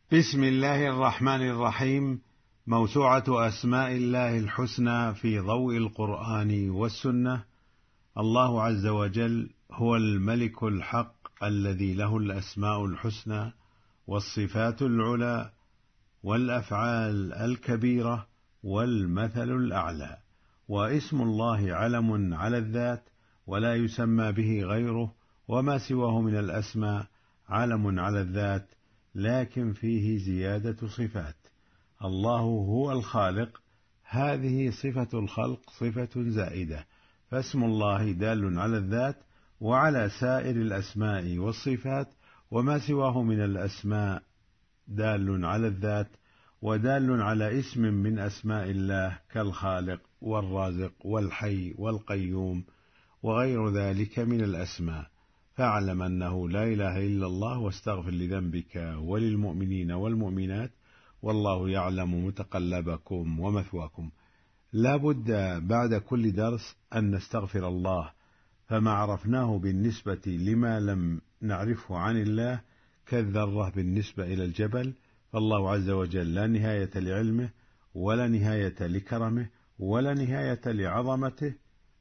بسم الله الرحمن الرحيم. موسوعة أسماء الله الحسنى في ضوء القرآن والسنة. الله عز وجل هو الملك الحق الذي له الأسماء الحسنى والصفات العلى والأفعال الكبيرة والمثل الأعلى، واسم الله علم على الذات ولا يسمى به غيره، وما سواه من الأسماء علم على الذات لكن فيه زيادة صفات. الله هو الخالق، هذه صفة الخلق صفة زائدة، فاسم الله دال على الذات وعلى سائر الأسماء والصفات، وما سواه من الأسماء دال على الذات ودال على اسم من أسماء الله كالخالق والرازق والحي والقيوم وغير ذلك من الأسماء. فاعلم أنه لا إله إلا الله، واستغفر لذنبك وللمؤمنين والمؤمنات، والله يعلم متقلبكم ومثواكم. لا بد بعد كل درس أن نستغفر الله، فما عرفناه بالنسبة لما لم نعرفه عن الله كالذرة بالنسبة إلى الجبل، فالله عز وجل لا نهاية لعلمه ولا نهاية لكرمه ولا نهاية لعظمته.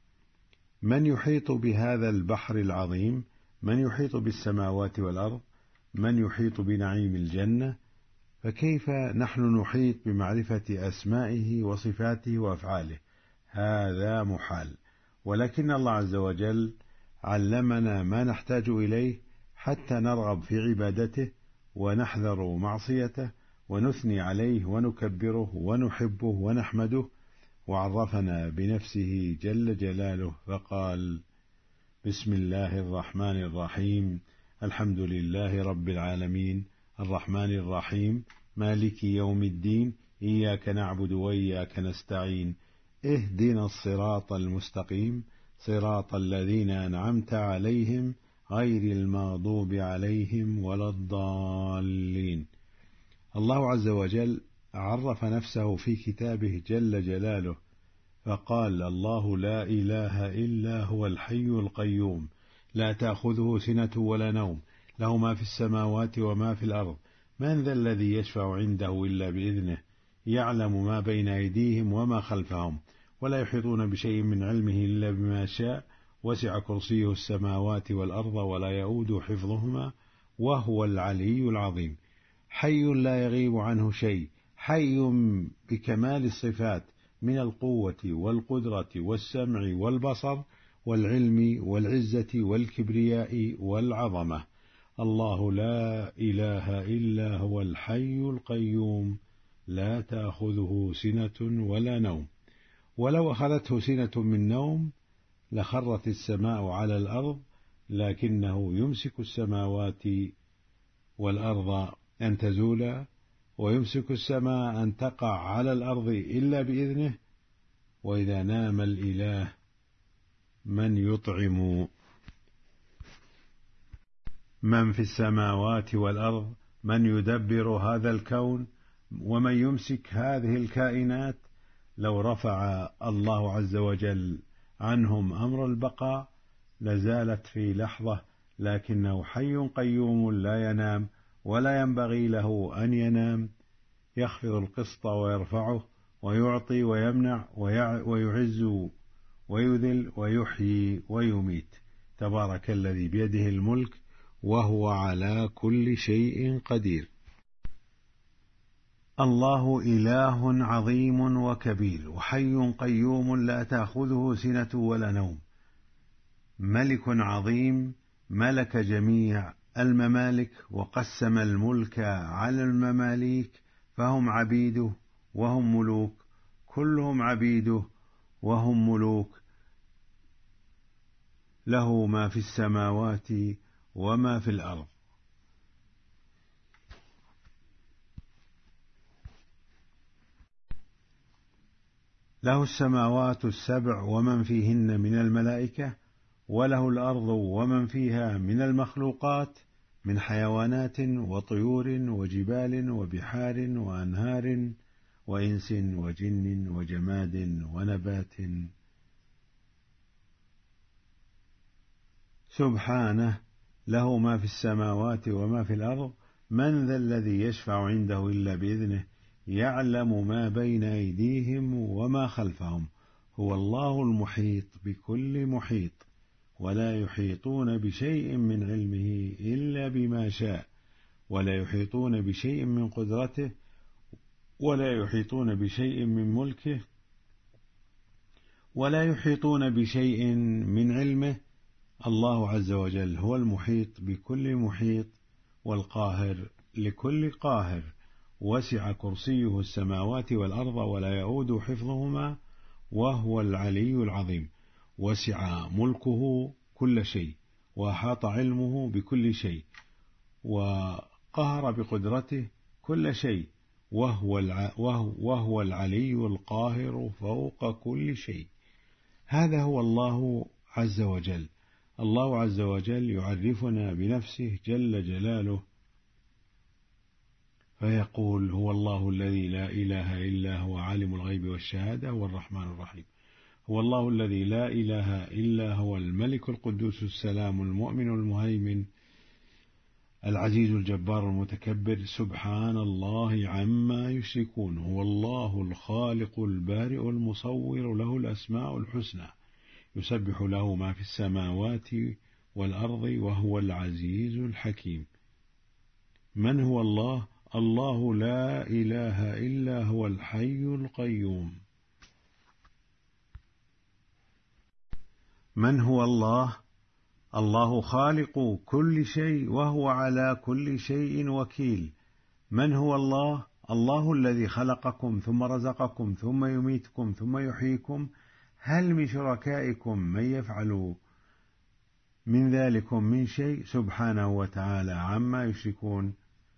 من يحيط بهذا البحر العظيم؟ من يحيط بالسماوات والأرض؟ من يحيط بنعيم الجنة؟ فكيف نحن نحيط بمعرفة أسمائه وصفاته وأفعاله؟ هذا محال، ولكن الله عز وجل علمنا ما نحتاج إليه حتى نرغب في عبادته ونحذر معصيته ونثني عليه ونكبره ونحبه ونحمده. وعرفنا بنفسه جل جلاله فقال: بسم الله الرحمن الرحيم، الحمد لله رب العالمين، الرحمن الرحيم، مالك يوم الدين، إياك نعبد وإياك نستعين، اهدنا الصراط المستقيم، صراط الذين أنعمت عليهم غير المغضوب عليهم ولا الضالين. الله عز وجل عرف نفسه في كتابه جل جلاله فقال: الله لا إله إلا هو الحي القيوم، لا تأخذه سنة ولا نوم، له ما في السماوات وما في الأرض، من ذا الذي يشفع عنده إلا بإذنه، يعلم ما بين أيديهم وما خلفهم، ولا يحيطون بشيء من علمه إلا بما شاء، وسع كرسيه السماوات والأرض ولا يؤود حفظهما وهو العلي العظيم. حي لا يغيب عنه شيء، حي بكمال الصفات من القوة والقدرة والسمع والبصر والعلم والعزة والكبرياء والعظمة. الله لا إله إلا هو الحي القيوم، لا تأخذه سنة ولا نوم، ولو أخذته سنة من نوم لخرت السماء على الأرض، لكنه يمسك السماوات والأرض أن تزولا، ويمسك السماء أن تقع على الأرض إلا بإذنه. وإذا نام الإله من يطعم من في السماوات والأرض؟ من يدبر هذا الكون ومن يمسك هذه الكائنات؟ لو رفع الله عز وجل عنهم أمر البقاء لزالت في لحظة، لكنه حي قيوم لا ينام ولا ينبغي له أن ينام، يخفض القسط ويرفعه، ويعطي ويمنع، ويعز ويذل، ويحيي ويميت. تبارك الذي بيده الملك وهو على كل شيء قدير. الله إله عظيم وكبير، وحي قيوم لا تأخذه سنة ولا نوم، ملك عظيم ملك جميع الممالك، وقسم الملك على المماليك، فهم عبيده وهم ملوك، كلهم عبيده وهم ملوك، له ما في السماوات وما في الأرض. له السماوات السبع ومن فيهن من الملائكة، وله الأرض ومن فيها من المخلوقات، من حيوانات وطيور وجبال وبحار وأنهار وإنس وجن وجماد ونبات. سبحانه له ما في السماوات وما في الأرض، من ذا الذي يشفع عنده إلا بإذنه يعلم ما بين أيديهم وما خلفهم هو الله المحيط بكل محيط ولا يحيطون بشيء من علمه إلا بما شاء ولا يحيطون بشيء من قدرته ولا يحيطون بشيء من ملكه ولا يحيطون بشيء من علمه. الله عز وجل هو المحيط بكل محيط والقاهر لكل قاهر، وسع كرسيه السماوات والأرض ولا يؤود حفظهما وهو العلي العظيم. وسع ملكه كل شيء وأحاط علمه بكل شيء وقهر بقدرته كل شيء وهو العلي القاهر فوق كل شيء. هذا هو الله عز وجل. الله عز وجل يعرفنا بنفسه جل جلاله فيقول هو الله الذي لا إله إلا هو عالم الغيب والشهادة هو الرحمن الرحيم. هو الله الذي لا إله إلا هو الملك القدوس السلام المؤمن المهيمن العزيز الجبار المتكبر سبحان الله عما يشركون. هو الله الخالق البارئ المصور له الأسماء الحسنى يسبح له ما في السماوات والأرض وهو العزيز الحكيم. من هو الله؟ الله لا إله إلا هو الحي القيوم. من هو الله؟ الله خالق كل شيء وهو على كل شيء وكيل. من هو الله؟ الله الذي خلقكم ثم رزقكم ثم يميتكم ثم يحييكم. هل من شركائكم من يفعل من ذلكم من شيء سبحانه وتعالى عما يشركون.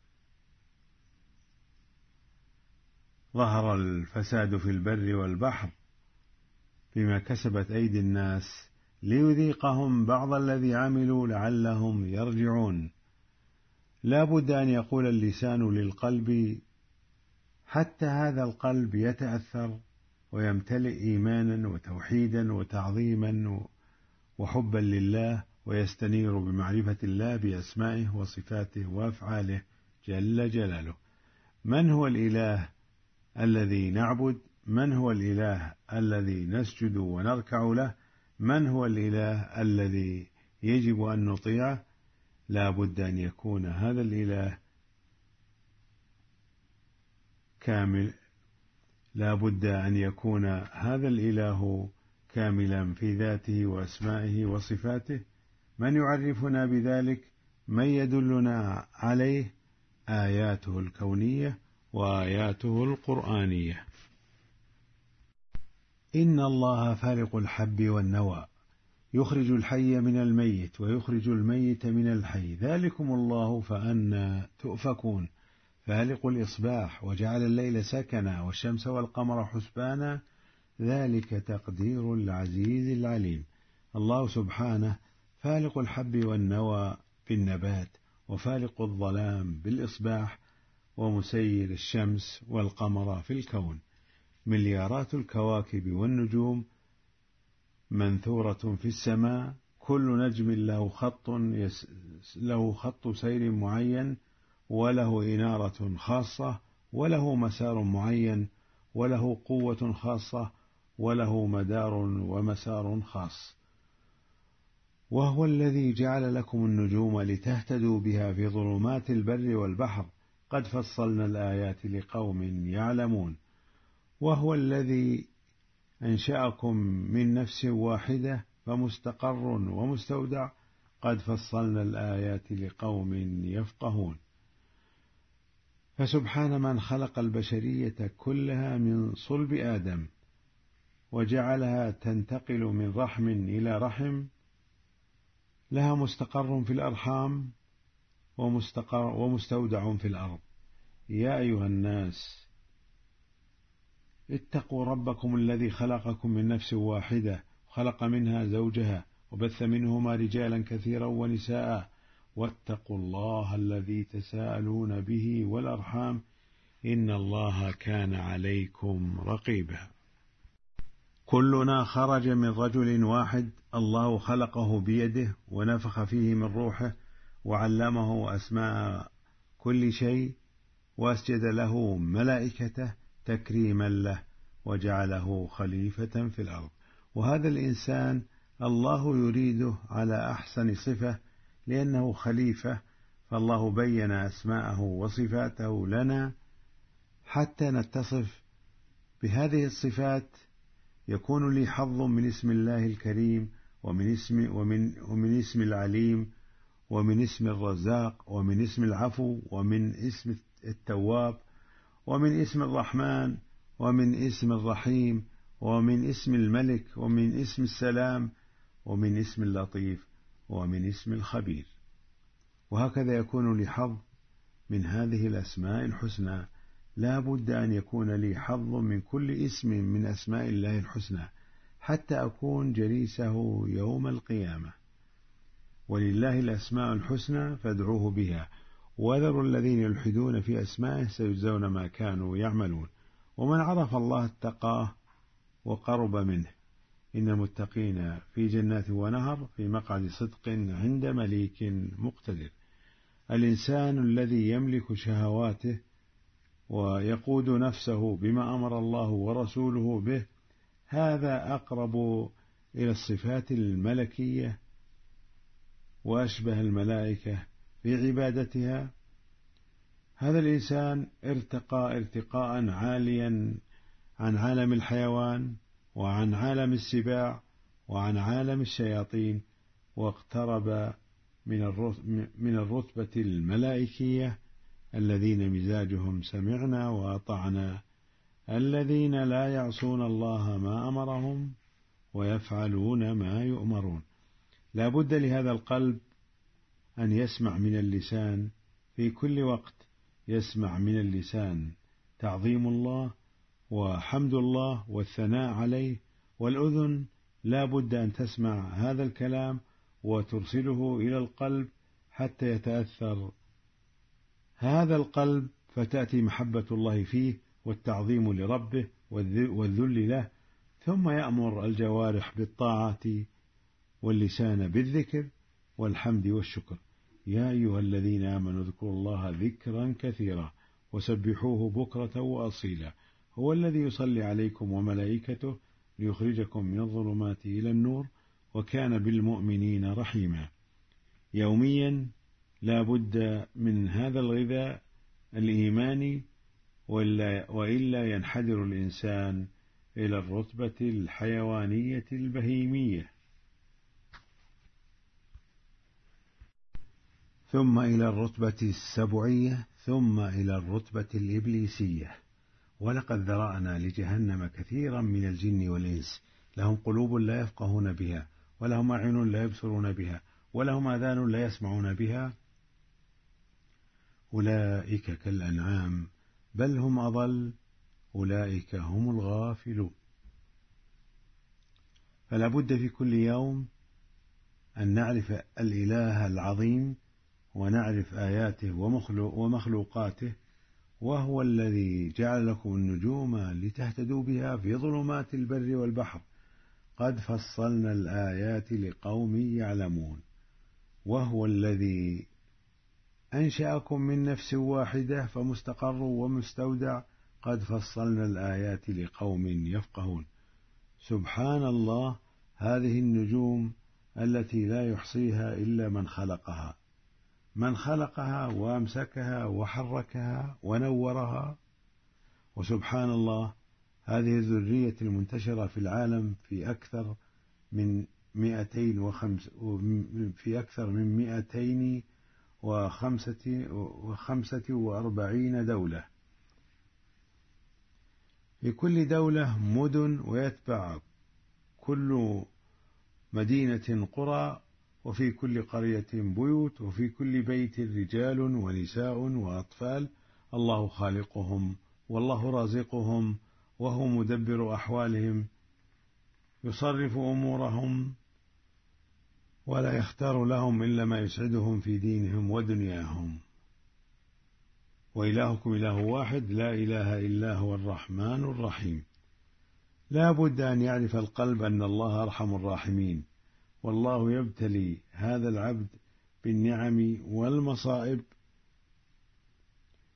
ظهر الفساد في البر والبحر بما كسبت أيدي الناس ليذيقهم بعض الذي عملوا لعلهم يرجعون. لا بد أن يقول اللسان للقلب حتى هذا القلب يتأثر ويمتلئ إيمانا وتوحيدا وتعظيما وحبا لله ويستنير بمعرفة الله بأسمائه وصفاته وأفعاله جل جلاله. من هو الإله الذي نعبد؟ من هو الإله الذي نسجد ونركع له؟ من هو الإله الذي يجب أن نطيعه؟ لا بد أن يكون هذا الإله كامل، لا بد أن يكون هذا الإله كاملا في ذاته وأسمائه وصفاته. من يعرفنا بذلك؟ من يدلنا عليه؟ آياته الكونية وآياته القرآنية. إن الله فالق الحب والنوى يخرج الحي من الميت ويخرج الميت من الحي ذلكم الله فأنى تؤفكون. فالق الإصباح وجعل الليل سكنا والشمس والقمر حسبانا ذلك تقدير العزيز العليم. الله سبحانه فالق الحب والنوى بالنبات وفالق الظلام بالإصباح ومسير الشمس والقمر في الكون. مليارات الكواكب والنجوم منثورة في السماء كل نجم له خط سير معين وله إنارة خاصة وله مسار معين وله قوة خاصة وله مدار ومسار خاص. وهو الذي جعل لكم النجوم لتهتدوا بها في ظلمات البر والبحر قد فصلنا الآيات لقوم يعلمون. وهو الذي أنشأكم من نفس واحدة فمستقر ومستودع قد فصلنا الآيات لقوم يفقهون. فسبحان من خلق البشرية كلها من صلب آدم وجعلها تنتقل من رحم إلى رحم لها مستقر في الأرحام ومستودع في الأرض. يا أيها الناس اتقوا ربكم الذي خلقكم من نفس واحدة وخلق منها زوجها وبث منهما رجالا كثيرا ونساء واتقوا الله الذي تساءلون به والأرحام إن الله كان عليكم رقيبا. كلنا خرج من رجل واحد الله خلقه بيده ونفخ فيه من روحه وعلمه أسماء كل شيء، وأسجد له ملائكته تكريما له، وجعله خليفة في الأرض. وهذا الإنسان الله يريده على أحسن صفة لأنه خليفة، فالله بين أسماءه وصفاته لنا حتى نتصف بهذه الصفات، يكون لي حظ من اسم الله الكريم، ومن اسم العليم، ومن اسم الرزاق، ومن اسم العفو، ومن اسم التواب، ومن اسم الرحمن، ومن اسم الرحيم، ومن اسم الملك، ومن اسم السلام، ومن اسم اللطيف، ومن اسم الخبير. وهكذا يكون لي حظ من هذه الأسماء الحسنى. لا بد أن يكون لي حظ من كل اسم من أسماء الله الحسنى حتى أكون جليسه يوم القيامة. ولله الأسماء الحسنى فادعوه بها، وذروا الذين يلحدون في أسمائه سيجزون ما كانوا يعملون. ومن عرف الله اتقاه وقرب منه. إن المتقين في جنات ونهر في مقعد صدق عند مليك مقتدر. الإنسان الذي يملك شهواته ويقود نفسه بما أمر الله ورسوله به، هذا أقرب إلى الصفات الملكية وأشبه الملائكة في عبادتها. هذا الإنسان ارتقى ارتقاء عاليا عن عالم الحيوان، وعن عالم السباع، وعن عالم الشياطين، واقترب من الرتبة الملائكية الذين مزاجهم سمعنا وأطعنا، الذين لا يعصون الله ما أمرهم ويفعلون ما يؤمرون. لا بد لهذا القلب أن يسمع من اللسان في كل وقت، يسمع من اللسان تعظيم الله وحمد الله والثناء عليه، والأذن لا بد أن تسمع هذا الكلام وترسله إلى القلب حتى يتأثر هذا القلب، فتأتي محبة الله فيه والتعظيم لربه والذل له، ثم يأمر الجوارح بالطاعة واللسان بالذكر والحمد والشكر. يا أيها الذين آمنوا اذكروا الله ذكرا كثيرا وسبحوه بكرة وأصيلا، هو الذي يصلي عليكم وملائكته ليخرجكم من الظلمات إلى النور، وكان بالمؤمنين رحيما. يوميا لا بد من هذا الغذاء الإيماني، وإلا ينحدر الإنسان إلى الرتبة الحيوانية البهيمية، ثم إلى الرتبة السبعية، ثم إلى الرتبة الإبليسية. ولقد ذرأنا لجهنم كثيرا من الجن والإنس، لهم قلوب لا يفقهون بها، ولهم أعين لا يبصرون بها، ولهم آذان لا يسمعون بها، أولئك كالأنعام بل هم أضل، أولئك هم الغافلون. فلا بد في كل يوم أن نعرف الإله العظيم، ونعرف آياته ومخلوقاته، وهو الذي جعل لكم النجوم لتهتدوا بها في ظلمات البر والبحر، قد فصلنا الآيات لقوم يعلمون. وهو الذي أنشأكم من نفس واحدة فمستقر ومستودع، قد فصلنا الآيات لقوم يفقهون. سبحان الله، هذه النجوم التي لا يحصيها إلا من خلقها، من خلقها وأمسكها وحركها ونورها. وسبحان الله، هذه الذرية المنتشرة في العالم في أكثر من 245 دولة، في كل دولة مدن، ويتبع كل مدينة قرى، وفي كل قرية بيوت، وفي كل بيت رجال ونساء وأطفال، الله خالقهم والله رازقهم، وهو مدبر أحوالهم، يصرف أمورهم، ولا يختار لهم إلا ما يسعدهم في دينهم ودنياهم. وإلهكم إله واحد لا إله إلا هو الرحمن الرحيم. لا بد أن يعرف القلب أن الله أرحم الراحمين، والله يبتلي هذا العبد بالنعم والمصائب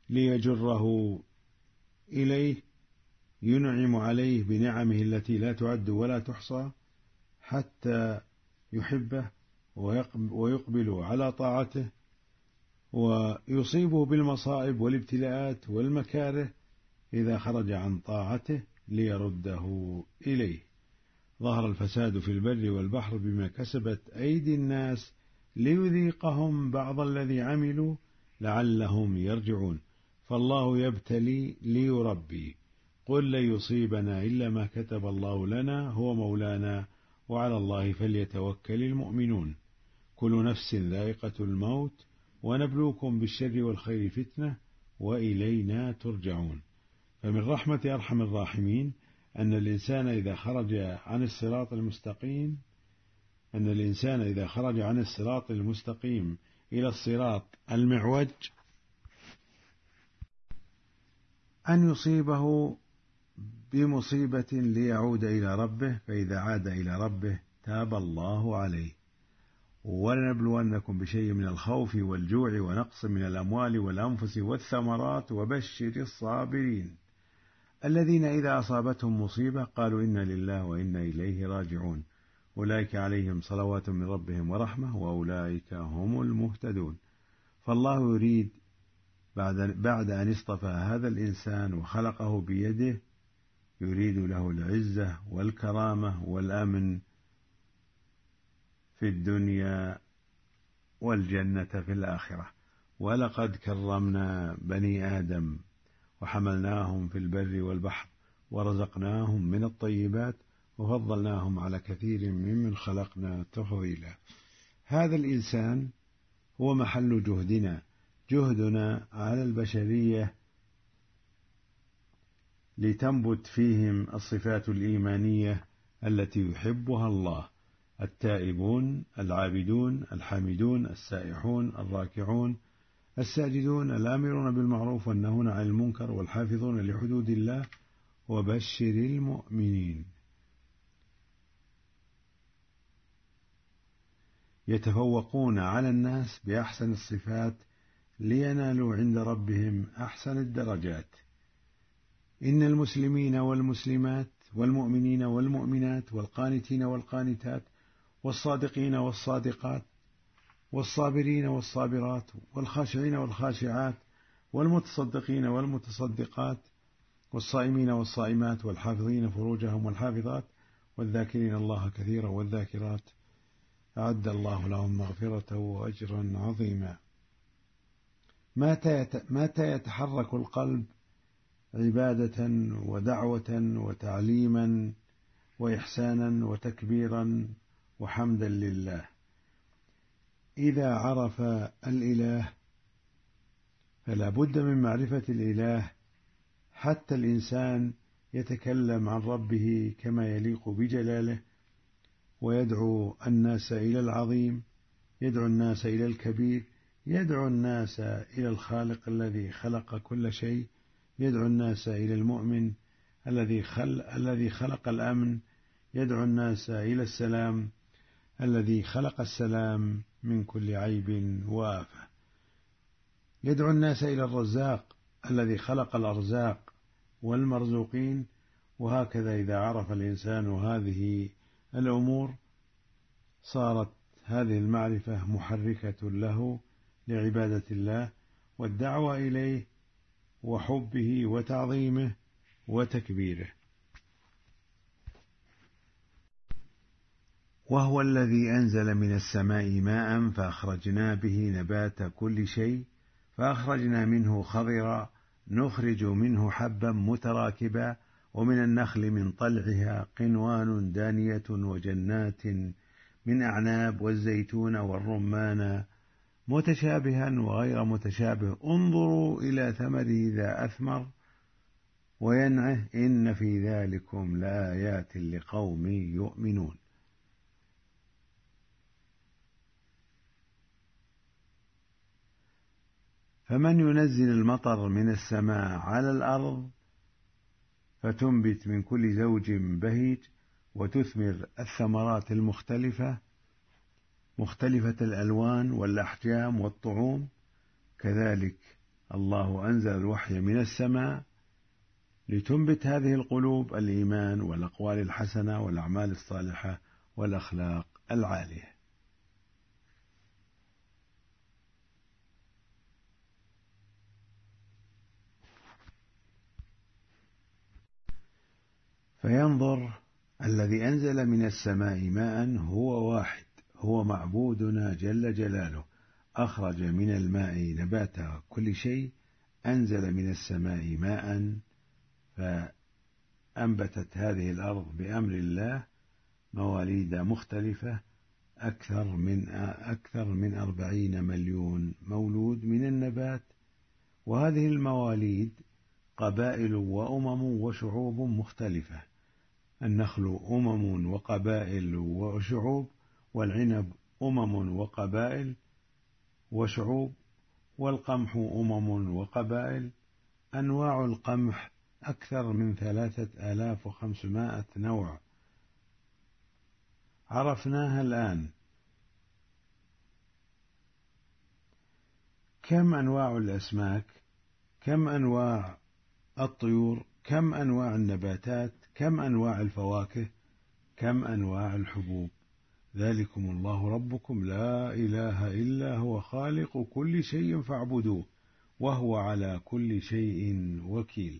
ليجره إليه، ينعم عليه بنعمه التي لا تعد ولا تحصى حتى يحبه ويقبل على طاعته، ويصيبه بالمصائب والابتلاءات والمكاره إذا خرج عن طاعته ليرده إليه. ظهر الفساد في البر والبحر بما كسبت أيدي الناس ليذيقهم بعض الذي عملوا لعلهم يرجعون. فالله يبتلي ليربي. قل لن يصيبنا إلا ما كتب الله لنا هو مولانا وعلى الله فليتوكل المؤمنون. كل نفس ذائقة الموت ونبلوكم بالشر والخير فتنة وإلينا ترجعون. فمن رحمة أرحم الراحمين أن الإنسان إذا خرج عن الصراط المستقيم إلى الصراط المعوج أن يصيبه بمصيبة ليعود إلى ربه، فإذا عاد إلى ربه تاب الله عليه. ولنبلونكم بشيء من الخوف والجوع ونقص من الأموال والأنفس والثمرات وبشر الصابرين الذين إذا أصابتهم مصيبة قالوا إنا لله وإنا إليه راجعون أولئك عليهم صلوات من ربهم ورحمة وأولئك هم المهتدون. فالله يريد بعد أن اصطفى هذا الإنسان وخلقه بيده يريد له العزة والكرامة والأمن في الدنيا والجنة في الآخرة. ولقد كرمنا بني آدم وحملناهم في البر والبحر ورزقناهم من الطيبات وفضلناهم على كثير ممن خلقنا تفضيلا. هذا الإنسان هو محل جهدنا على البشرية لتنبت فيهم الصفات الإيمانية التي يحبها الله: التائبون العابدون الحامدون السائحون الراكعون الساجدون الآمرون بالمعروف والنهون عن المنكر والحافظون لحدود الله وبشر المؤمنين. يتفوقون على الناس بأحسن الصفات لينالوا عند ربهم أحسن الدرجات. إن المسلمين والمسلمات والمؤمنين والمؤمنات والقانتين والقانتات والصادقين والصادقات والصابرين والصابرات والخاشعين والخاشعات والمتصدقين والمتصدقات والصائمين والصائمات والحافظين فروجهم والحافظات والذاكرين الله كثيرا والذاكرات أعد الله لهم مغفرة وأجرا عظيما. متى يتحرك القلب عبادة ودعوة وتعليما وإحسانا وتكبيرا وحمدا لله؟ إذا عرف الإله فلا بد من معرفة الإله حتى الإنسان يتكلم عن ربه كما يليق بجلاله، ويدعو الناس إلى العظيم، يدعو الناس إلى الكبير، يدعو الناس إلى الخالق الذي خلق كل شيء، يدعو الناس إلى المؤمن الذي خلق الأمن، يدعو الناس إلى السلام الذي خلق السلام من كل عيب وآفة، يدعو الناس إلى الرزاق الذي خلق الأرزاق والمرزوقين. وهكذا إذا عرف الإنسان هذه الأمور صارت هذه المعرفة محركة له لعبادة الله والدعوة إليه وحبه وتعظيمه وتكبيره. وهو الذي أنزل من السماء ماء فأخرجنا به نبات كل شيء فأخرجنا منه خضرا نخرج منه حبا متراكبا ومن النخل من طلعها قنوان دانية وجنات من أعناب والزيتون والرمان متشابها وغير متشابه انظروا إلى ثمره إذا أثمر وينعه إن في ذلكم لآيات لقوم يؤمنون. فمن ينزل المطر من السماء على الأرض فتنبت من كل زوج بهيج وتثمر الثمرات المختلفة مختلفة الألوان والأحجام والطعوم، كذلك الله أنزل الوحي من السماء لتنبت هذه القلوب الإيمان والأقوال الحسنة والأعمال الصالحة والأخلاق العالية. فينظر الذي أنزل من السماء ماء هو واحد، هو معبودنا جل جلاله، أخرج من الماء نبات كل شيء، أنزل من السماء ماء فأنبتت هذه الأرض بأمر الله مواليد مختلفة، أكثر من 40 مليون مولود من النبات. وهذه المواليد قبائل وأمم وشعوب مختلفة، النخل أمم وقبائل وشعوب، والعنب أمم وقبائل وشعوب، والقمح أمم وقبائل. أنواع القمح أكثر من 3500 نوع عرفناها الآن. كم أنواع الأسماك، كم أنواع الطيور، كم أنواع النباتات، كم أنواع الفواكه، كم أنواع الحبوب. ذلكم الله ربكم لا إله إلا هو خالق كل شيء فاعبدوه وهو على كل شيء وكيل.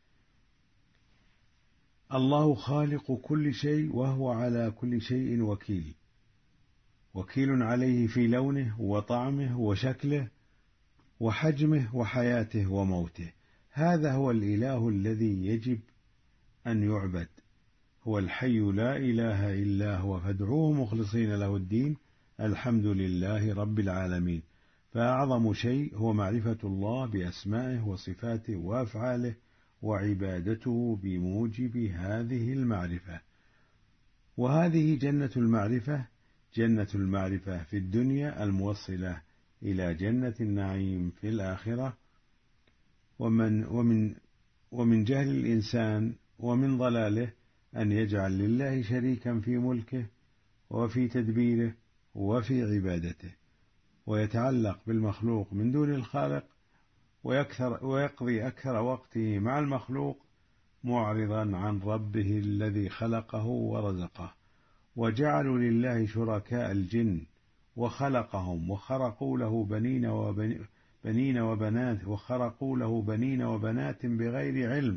الله خالق كل شيء وهو على كل شيء وكيل، وكيل عليه في لونه وطعمه وشكله وحجمه وحياته وموته. هذا هو الإله الذي يجب أن يعبد، هو الحي لا إله إلا هو فادعوه مخلصين له الدين الحمد لله رب العالمين. فأعظم شيء هو معرفة الله بأسمائه وصفاته وأفعاله وعبادته بموجب هذه المعرفة. وهذه جنة المعرفة في الدنيا الموصلة إلى جنة النعيم في الآخرة. ومن جهل الإنسان ومن ضلاله أن يجعل لله شريكا في ملكه وفي تدبيره وفي عبادته، ويتعلق بالمخلوق من دون الخالق، ويقضي أكثر وقته مع المخلوق معرضا عن ربه الذي خلقه ورزقه. وجعلوا لله شركاء الجن وخلقهم وخرقوا له بنين وبنات وخرقوا له بنين وبنات بغير علم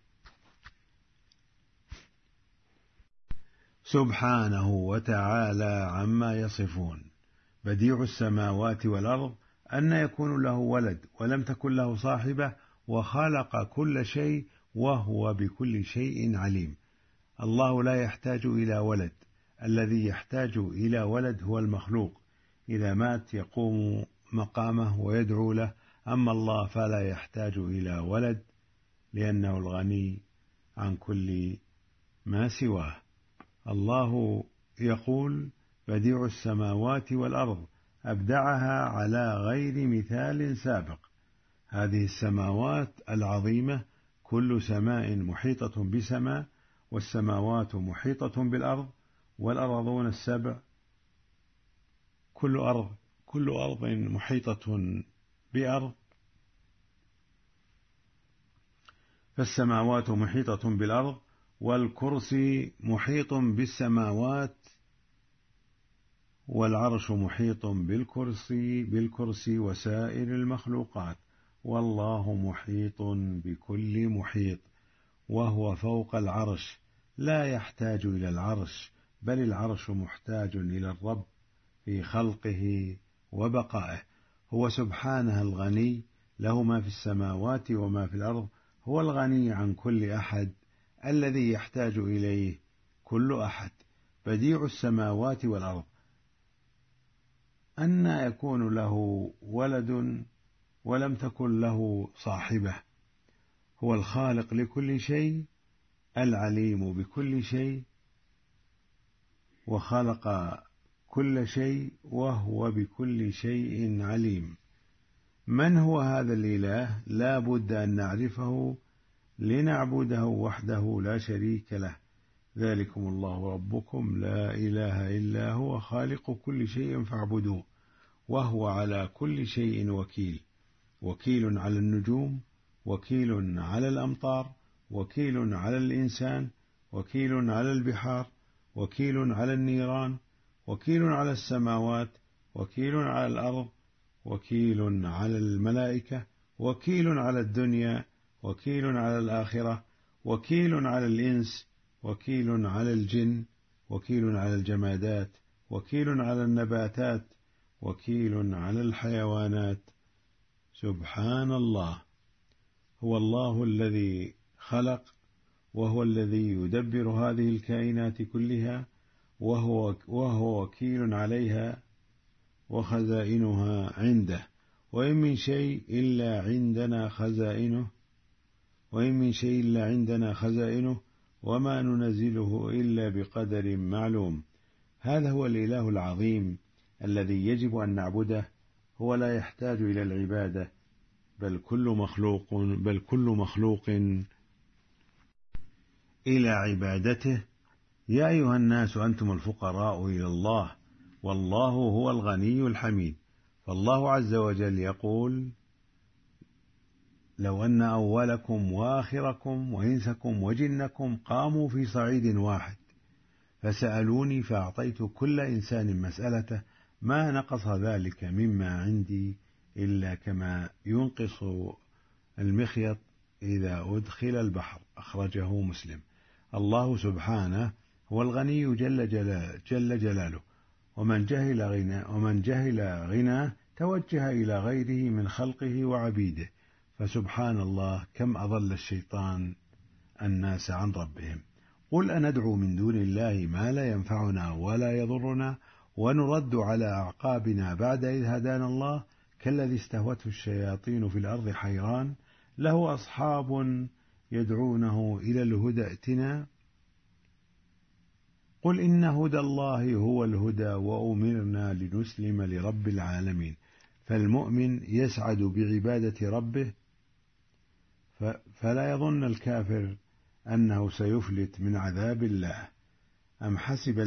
سبحانه وتعالى عما يصفون. بديع السماوات والأرض أن يكون له ولد ولم تكن له صاحبة، وخلق كل شيء وهو بكل شيء عليم. الله لا يحتاج إلى ولد، الذي يحتاج إلى ولد هو المخلوق، إذا مات يقوم مقامه ويدعو له. أما الله فلا يحتاج إلى ولد لأنه الغني عن كل ما سواه. الله يقول بديع السماوات والأرض، أبدعها على غير مثال سابق. هذه السماوات العظيمة كل سماء محيطة بسماء، والسماوات محيطة بالأرض، والأرضون السبع كل أرض محيطة بأرض. فالسماوات محيطة بالأرض، والكرسي محيط بالسماوات، والعرش محيط بالكرسي وسائر المخلوقات، والله محيط بكل محيط، وهو فوق العرش لا يحتاج إلى العرش، بل العرش محتاج إلى الرب في خلقه وبقائه. هو سبحانه الغني، له ما في السماوات وما في الأرض، هو الغني عن كل أحد الذي يحتاج إليه كل أحد. بديع السماوات والأرض، أن يكون له ولد ولم تكن له صاحبة. هو الخالق لكل شيء، العليم بكل شيء، وخلق كل شيء وهو بكل شيء عليم. من هو هذا الإله؟ لا بد أن نعرفه لنعبده وحده لا شريك له. ذلكم الله ربكم لا إله إلا هو خالق كل شيء فاعبدوه وهو على كل شيء وكيل. وكيل على النجوم، وكيل على الأمطار، وكيل على الإنسان، وكيل على البحار، وكيل على النيران، وكيل على السماوات، وكيل على الأرض، وكيل على الملائكة، وكيل على الدنيا، وكيل على الآخرة، وكيل على الإنس، وكيل على الجن، وكيل على الجمادات، وكيل على النباتات، وكيل على الحيوانات. سبحان الله، هو الله الذي خلق، وهو الذي يدبر هذه الكائنات كلها، وهو وكيل عليها، وخزائنها عنده، وإن من شيء إلا عندنا خزائنه وما ننزله إلا بقدر معلوم. هذا هو الإله العظيم الذي يجب أن نعبده، هو لا يحتاج إلى العبادة، بل كل مخلوق إلى عبادته. يا أيها الناس أنتم الفقراء إلى الله والله هو الغني الحميد. فالله عز وجل يقول: لو أن أولكم وآخركم وإنسكم وجنكم قاموا في صعيد واحد فسألوني فأعطيت كل إنسان مسألته ما نقص ذلك مما عندي إلا كما ينقص المخيط إذا أدخل البحر. أخرجه مسلم. الله سبحانه هو الغني جل جلاله، ومن جهل غناه توجه إلى غيره من خلقه وعبيده. فسبحان الله كم أضل الشيطان الناس عن ربهم. قل أندعو من دون الله ما لا ينفعنا ولا يضرنا ونرد على أعقابنا بعد إذ هدانا الله كالذي استهوته الشياطين في الأرض حيران له أصحاب يدعونه إلى الهدى ائتنا. قل إن هدى الله هو الهدى وأمرنا لنسلم لرب العالمين. فالمؤمن يسعد بعبادة ربه، فلا يظن الكافر أنه سيفلت من عذاب الله. أم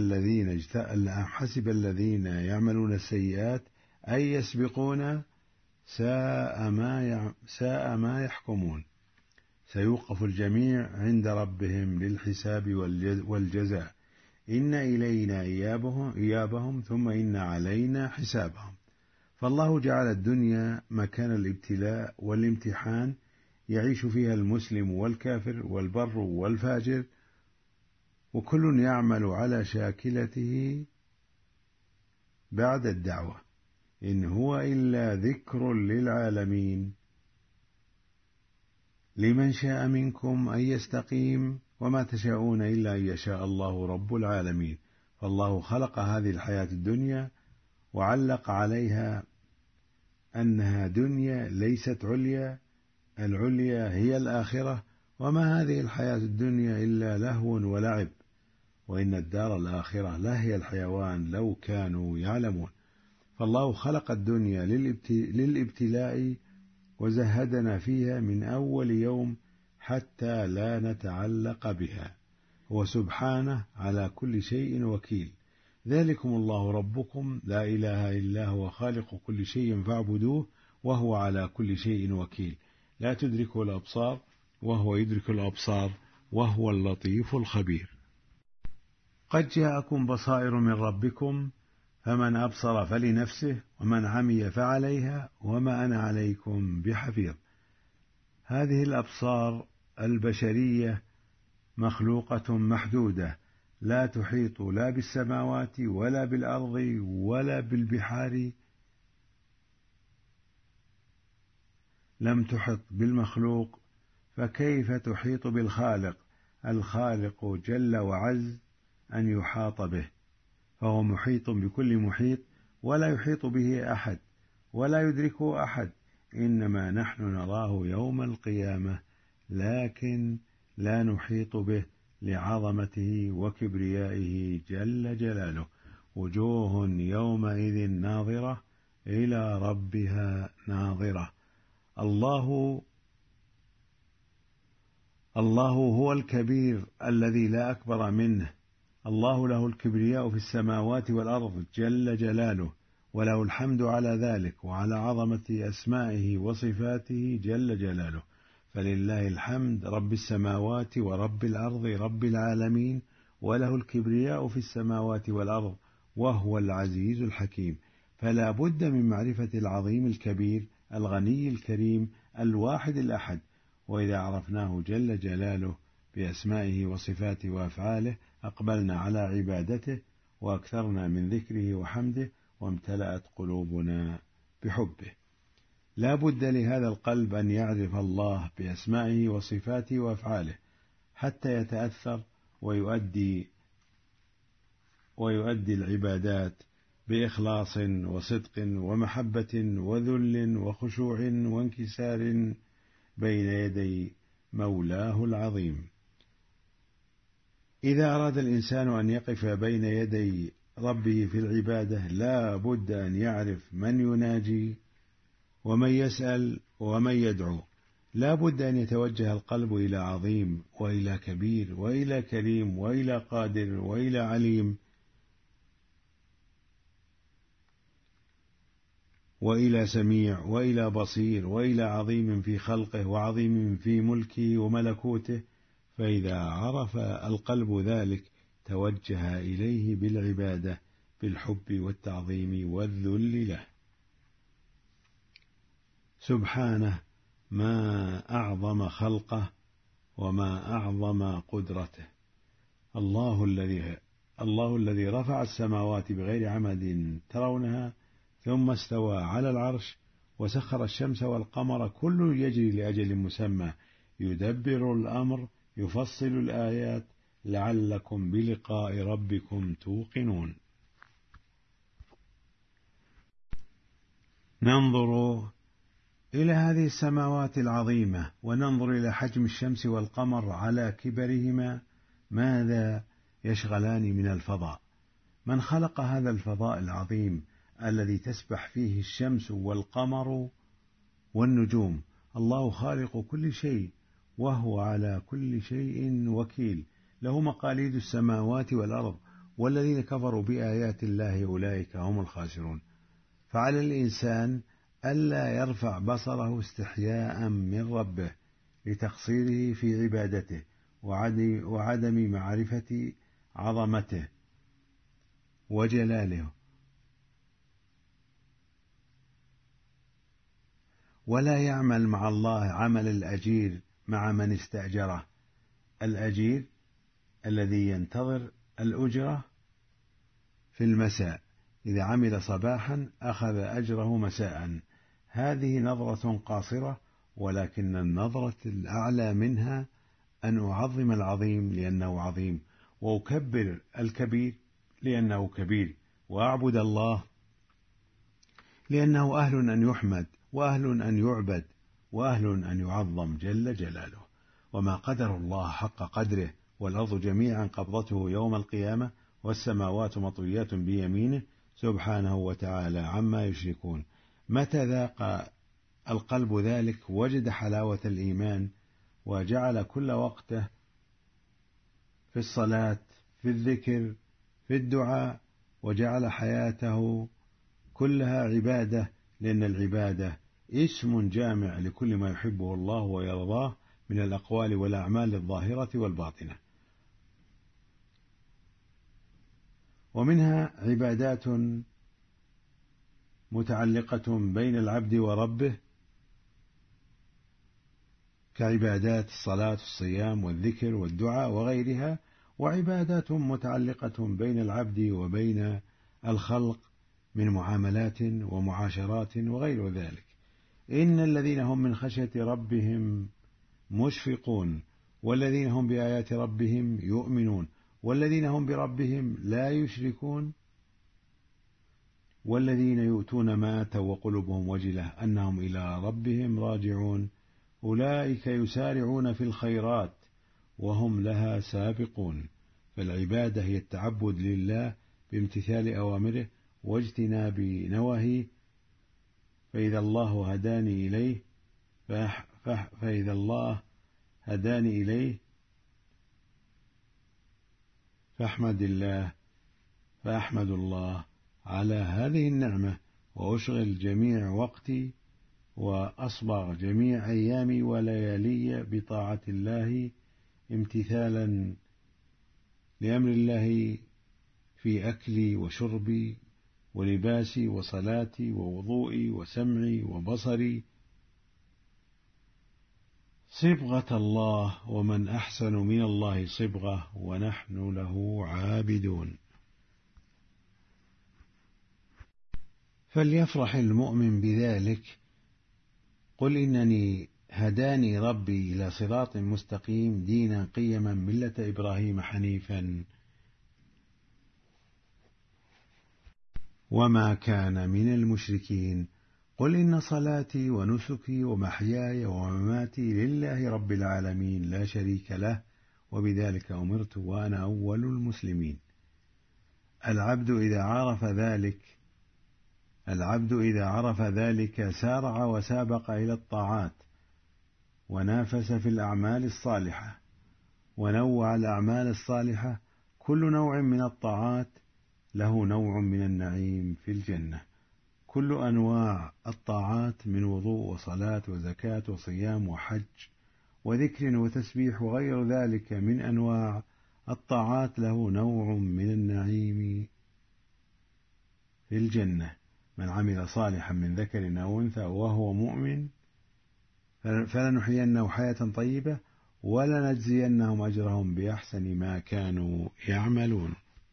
حسب الذين يعملون السيئات أن يسبقونا ساء ما يحكمون. سيوقف الجميع عند ربهم للحساب والجزاء. إن إلينا إيابهم ثم إن علينا حسابهم. فالله جعل الدنيا مكان الابتلاء والامتحان يعيش فيها المسلم والكافر والبر والفاجر، وكل يعمل على شاكلته بعد الدعوة. إن هو إلا ذكر للعالمين لمن شاء منكم أن يستقيم وما تشاءون إلا أن يشاء الله رب العالمين. فالله خلق هذه الحياة الدنيا وعلق عليها أنها دنيا ليست عليا، العليا هي الآخرة، وما هذه الحياة الدنيا إلا لهو ولعب، وإن الدار الآخرة لهي الحيوان لو كانوا يعلمون. فالله خلق الدنيا للابتلاء وزهدنا فيها من أول يوم حتى لا نتعلق بها. هو سبحانه على كل شيء وكيل. ذلكم الله ربكم لا إله إلا هو خالق كل شيء فاعبدوه وهو على كل شيء وكيل. لا تدركه الأبصار وهو يدرك الأبصار وهو اللطيف الخبير. قد جاءكم بصائر من ربكم فمن أبصر فلنفسه ومن عمي فعليها وما أنا عليكم بحفيظ. هذه الأبصار البشرية مخلوقة محدودة، لا تحيط لا بالسماوات ولا بالأرض ولا بالبحار، لم تحط بالمخلوق، فكيف تحيط بالخالق؟ الخالق جل وعز أن يحاط به، فهو محيط بكل محيط ولا يحيط به أحد ولا يدركه أحد. إنما نحن نراه يوم القيامة لكن لا نحيط به لعظمته وكبريائه جل جلاله. وجوه يومئذ ناظرة إلى ربها ناظرة. الله هو الكبير الذي لا أكبر منه. الله له الكبرياء في السماوات والأرض جل جلاله، وله الحمد على ذلك وعلى عظمة أسمائه وصفاته جل جلاله. فلله الحمد رب السماوات ورب الأرض رب العالمين، وله الكبرياء في السماوات والأرض، وهو العزيز الحكيم. فلا بد من معرفة العظيم الكبير الغني الكريم الواحد الأحد. وإذا عرفناه جل جلاله بأسمائه وصفاته وأفعاله أقبلنا على عبادته وأكثرنا من ذكره وحمده، وامتلأت قلوبنا بحبه. لا بد لهذا القلب أن يعرف الله بأسمائه وصفاته وأفعاله حتى يتأثر ويؤدي العبادات بإخلاص وصدق ومحبة وذل وخشوع وانكسار بين يدي مولاه العظيم. إذا أراد الإنسان أن يقف بين يدي ربه في العبادة لا بد أن يعرف من يناجي ومن يسأل ومن يدعو. لا بد أن يتوجه القلب إلى عظيم وإلى كبير وإلى كريم وإلى قادر وإلى عليم وإلى سميع وإلى بصير وإلى عظيم في خلقه وعظيم في ملكه وملكوته. فإذا عرف القلب ذلك توجه إليه بالعبادة بالحب والتعظيم والذل له. سبحانه ما أعظم خلقه وما أعظم قدرته. الله الذي رفع السماوات بغير عمد ترونها ثم استوى على العرش وسخر الشمس والقمر كل يجري لأجل مسمى يدبر الأمر يفصل الآيات لعلكم بلقاء ربكم توقنون. ننظر إلى هذه السماوات العظيمة وننظر إلى حجم الشمس والقمر على كبرهما ماذا يشغلان من الفضاء. من خلق هذا الفضاء العظيم الذي تسبح فيه الشمس والقمر والنجوم؟ الله خالق كل شيء وهو على كل شيء وكيل، له مقاليد السماوات والأرض، والذين كفروا بآيات الله أولئك هم الخاسرون. فعلى الإنسان ألا يرفع بصره استحياء من ربه لتقصيره في عبادته وعدم معرفة عظمته وجلاله، ولا يعمل مع الله عمل الأجير مع من استأجره. الأجير الذي ينتظر الأجرة في المساء، إذا عمل صباحا أخذ أجره مساء. هذه نظرة قاصرة، ولكن النظرة الأعلى منها أن أعظم العظيم لأنه عظيم، وأكبر الكبير لأنه كبير، وأعبد الله لأنه أهل أن يحمد وأهل أن يعبد وأهل أن يعظم جل جلاله. وما قدر الله حق قدره، والأرض جميعا قبضته يوم القيامة والسماوات مطويات بيمينه سبحانه وتعالى عما يشركون. متى ذاق القلب ذلك وجد حلاوة الإيمان، وجعل كل وقته في الصلاة، في الذكر، في الدعاء، وجعل حياته كلها عبادة، لأن العبادة اسم جامع لكل ما يحبه الله ويرضاه من الأقوال والأعمال الظاهرة والباطنة. ومنها عبادات متعلقة بين العبد وربه كعبادات الصلاة والصيام والذكر والدعاء وغيرها، وعبادات متعلقة بين العبد وبين الخلق من معاملات ومعاشرات وغير ذلك. إن الذين هم من خشية ربهم مشفقون، والذين هم بآيات ربهم يؤمنون، والذين هم بربهم لا يشركون، والذين يؤتون ما آتوا وقلوبهم وجلة أنهم إلى ربهم راجعون أولئك يسارعون في الخيرات وهم لها سابقون. فالعبادة هي التعبد لله بامتثال أوامره واجتناب نواهيه. فإذا الله هداني إليه فإذا الله هداني إليه فأحمد الله على هذه النعمة وأشغل جميع وقتي وأصبغ جميع أيامي وليالي بطاعة الله امتثالا لأمر الله في أكلي وشربي ولباسي وصلاتي ووضوئي وسمعي وبصري صبغة الله، ومن أحسن من الله صبغة ونحن له عابدون. فليفرح المؤمن بذلك. قل إنني هداني ربي إلى صراط مستقيم دينا قيما ملة إبراهيم حنيفا وما كان من المشركين. قل إن صلاتي ونسكي ومحياي ومماتي لله رب العالمين لا شريك له وبذلك أمرت وأنا أول المسلمين. العبد إذا عرف ذلك سارع وسابق إلى الطاعات ونافس في الأعمال الصالحة ونوع الأعمال الصالحة. كل نوع من الطاعات له نوع من النعيم في الجنة. كل أنواع الطاعات من وضوء وصلاة وزكاة وصيام وحج وذكر وتسبيح وغير ذلك من أنواع الطاعات له نوع من النعيم في الجنة. من عمل صالحا من ذكر أو أنثى وهو مؤمن فلنحيينه حياة طيبة ولنجزينهم أجرهم بأحسن ما كانوا يعملون.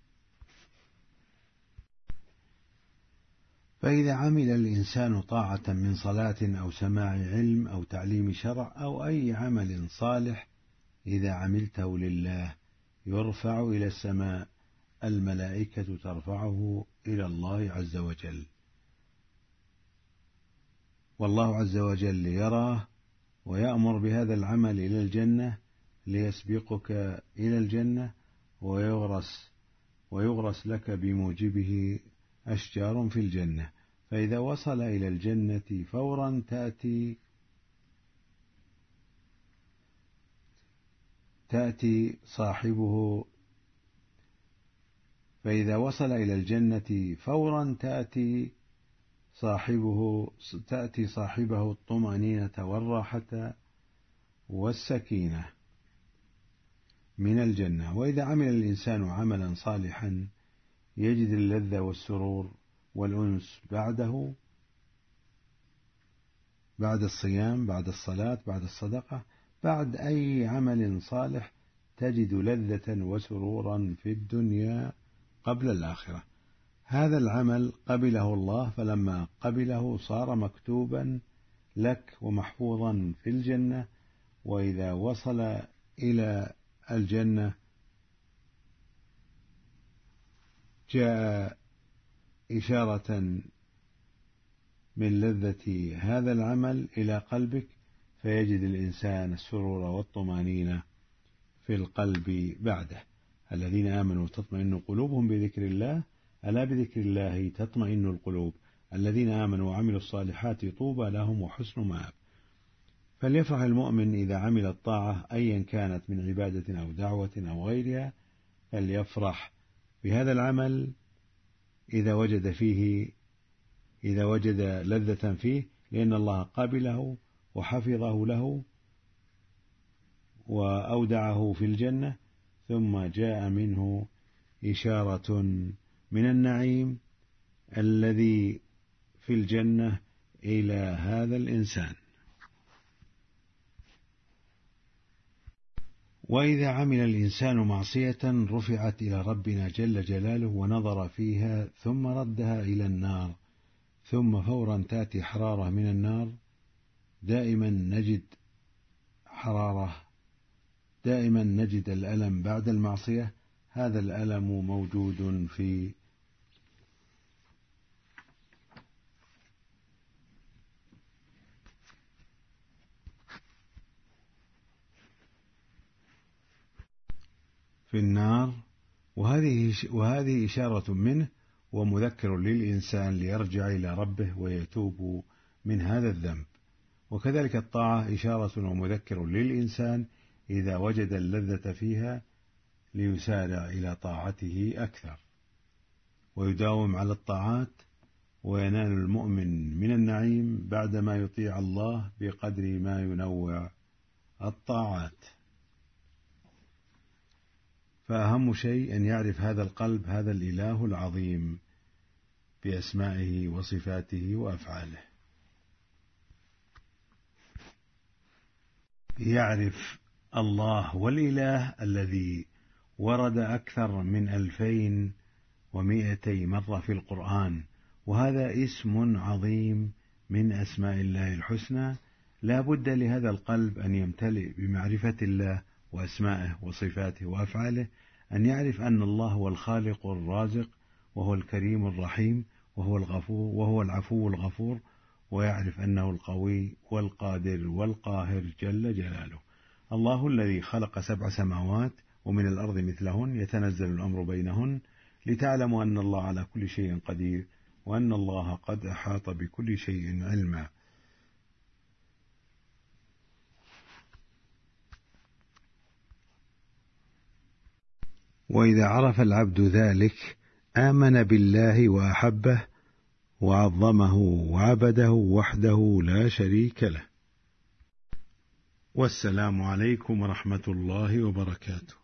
فإذا عمل الإنسان طاعة من صلاة أو سماع علم أو تعليم شرع أو أي عمل صالح إذا عملته لله يرفع إلى السماء، الملائكة ترفعه إلى الله عز وجل، والله عز وجل يراه ويأمر بهذا العمل إلى الجنة ليسبقك إلى الجنة ويغرس لك بموجبه أشجار في الجنة. فإذا وصل إلى الجنة فورا تأتي صاحبه صاحبه الطمأنينة والراحة والسكينة من الجنة. وإذا عمل الإنسان عملا صالحا يجد اللذة والسرور والأنس بعد الصيام، بعد الصلاة، بعد الصدقة، بعد أي عمل صالح تجد لذة وسرورا في الدنيا قبل الآخرة. هذا العمل قبله الله، فلما قبله صار مكتوبا لك ومحفوظا في الجنة. وإذا وصل إلى الجنة جاء إشارة من لذة هذا العمل إلى قلبك، فيجد الإنسان السرور والطمأنينة في القلب بعده. الذين آمنوا تطمئن قلوبهم بذكر الله، ألا بذكر الله تطمئن القلوب. الذين آمنوا وعملوا الصالحات طوبى لهم وحسن مآب. فليفرح المؤمن إذا عمل الطاعة أيا كانت من عبادة أو دعوة أو غيرها، فليفرح بهذا العمل إذا وجد لذة فيه، لأن الله قبله وحفظه له وأودعه في الجنة، ثم جاء منه إشارة من النعيم الذي في الجنة إلى هذا الإنسان. وإذا عمل الإنسان معصية رفعت إلى ربنا جل جلاله ونظر فيها ثم ردها إلى النار، ثم فورا تأتي حرارة من النار. دائما نجد الألم بعد المعصية. هذا الألم موجود في النار، وهذه إشارة منه ومذكر للإنسان ليرجع إلى ربه ويتوب من هذا الذنب. وكذلك الطاعة إشارة ومذكر للإنسان إذا وجد اللذة فيها ليسارع إلى طاعته أكثر. ويداوم على الطاعات، وينال المؤمن من النعيم بعدما يطيع الله بقدر ما ينوع الطاعات. فأهم شيء أن يعرف هذا القلب هذا الإله العظيم بأسمائه وصفاته وأفعاله. يعرف الله والإله الذي ورد أكثر من 2200 مرة في القرآن، وهذا اسم عظيم من أسماء الله الحسنى. لا بد لهذا القلب أن يمتلئ بمعرفة الله وأسمائه وصفاته وأفعاله، أن يعرف أن الله هو الخالق الرازق، وهو الكريم الرحيم، وهو العفو الغفور، ويعرف أنه القوي والقادر والقاهر جل جلاله. الله الذي خلق 7 سماوات ومن الأرض مثلهن يتنزل الأمر بينهن لتعلموا أن الله على كل شيء قدير، وأن الله قد أحاط بكل شيء علما. وإذا عرف العبد ذلك آمن بالله وأحبه وعظمه وعبده وحده لا شريك له. والسلام عليكم ورحمة الله وبركاته.